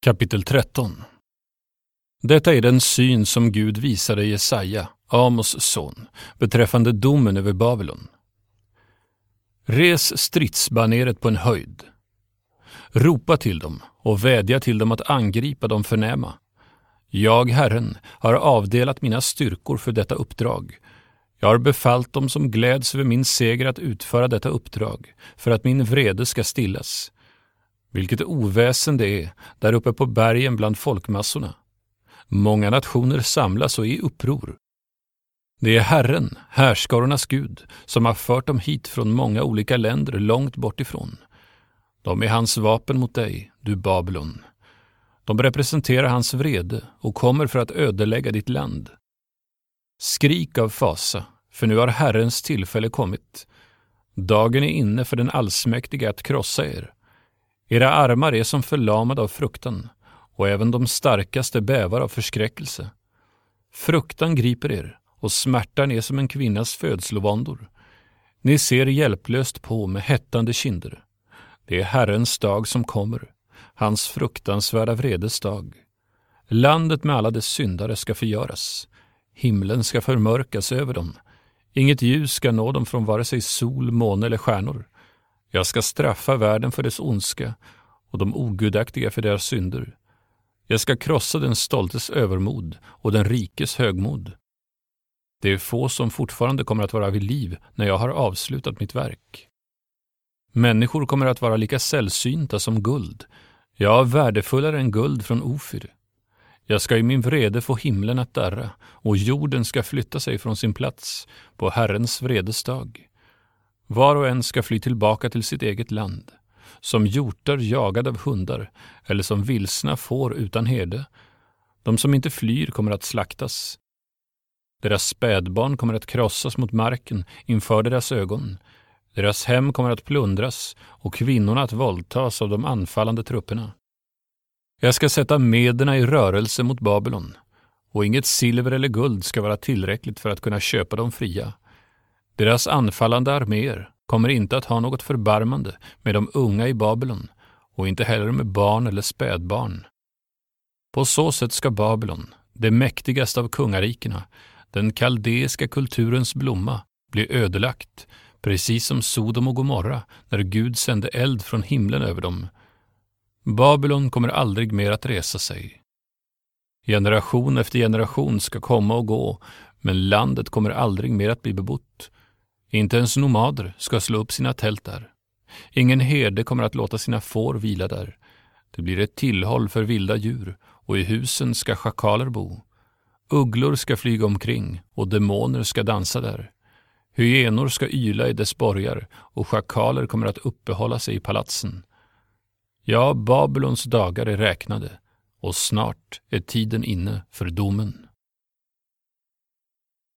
Kapitel 13. Detta är den syn som Gud visade Jesaja, Amos son, beträffande domen över Babylon. Res stridsbaneret på en höjd. Ropa till dem och vädja till dem att angripa de förnäma. Jag, Herren, har avdelat mina styrkor för detta uppdrag. Jag har befallt dem som gläds över min seger att utföra detta uppdrag, för att min vrede ska stillas. Vilket oväsen det är där uppe på bergen bland folkmassorna. Många nationer samlas och är i uppror. Det är Herren, härskarornas Gud, som har fört dem hit från många olika länder långt bort ifrån. De är hans vapen mot dig, du Babylon. De representerar hans vrede och kommer för att ödelägga ditt land. Skrik av fasa, för nu har Herrens tillfälle kommit. Dagen är inne för den allsmäktiga att krossa er. Era armar är som förlamade av fruktan, och även de starkaste bävar av förskräckelse. Fruktan griper er, och smärtan är som en kvinnas födslovåndor. Ni ser hjälplöst på med hettande kinder. Det är Herrens dag som kommer, hans fruktansvärda vredes dag. Landet med alla dess syndare ska förgöras. Himlen ska förmörkas över dem. Inget ljus ska nå dem från vare sig sol, måne eller stjärnor. Jag ska straffa världen för dess ondska och de ogudaktiga för deras synder. Jag ska krossa den stoltes övermod och den rikes högmod. Det är få som fortfarande kommer att vara vid liv när jag har avslutat mitt verk. Människor kommer att vara lika sällsynta som guld. Ja, värdefullare än guld från Ofir. Jag ska i min vrede få himlen att darra, och jorden ska flytta sig från sin plats på Herrens vredesdag. Var och en ska fly tillbaka till sitt eget land, som hjortar jagade av hundar eller som vilsna får utan herde. De som inte flyr kommer att slaktas. Deras spädbarn kommer att krossas mot marken inför deras ögon. Deras hem kommer att plundras och kvinnorna att våldtas av de anfallande trupperna. Jag ska sätta mederna i rörelse mot Babylon, och inget silver eller guld ska vara tillräckligt för att kunna köpa dem fria. Deras anfallande arméer kommer inte att ha något förbarmande med de unga i Babylon, och inte heller med barn eller spädbarn. På så sätt ska Babylon, det mäktigaste av kungarikena, den kaldeiska kulturens blomma, bli ödelagt, precis som Sodom och Gomorra när Gud sände eld från himlen över dem. Babylon kommer aldrig mer att resa sig. Generation efter generation ska komma och gå, men landet kommer aldrig mer att bli bebott. Inte ens nomader ska slå upp sina tält där. Ingen herde kommer att låta sina får vila där. Det blir ett tillhåll för vilda djur, och i husen ska schakaler bo. Ugglor ska flyga omkring, och demoner ska dansa där. Hyenor ska yla i dess borgar, och schakaler kommer att uppehålla sig i palatsen. Ja, Babylons dagar är räknade, och snart är tiden inne för domen.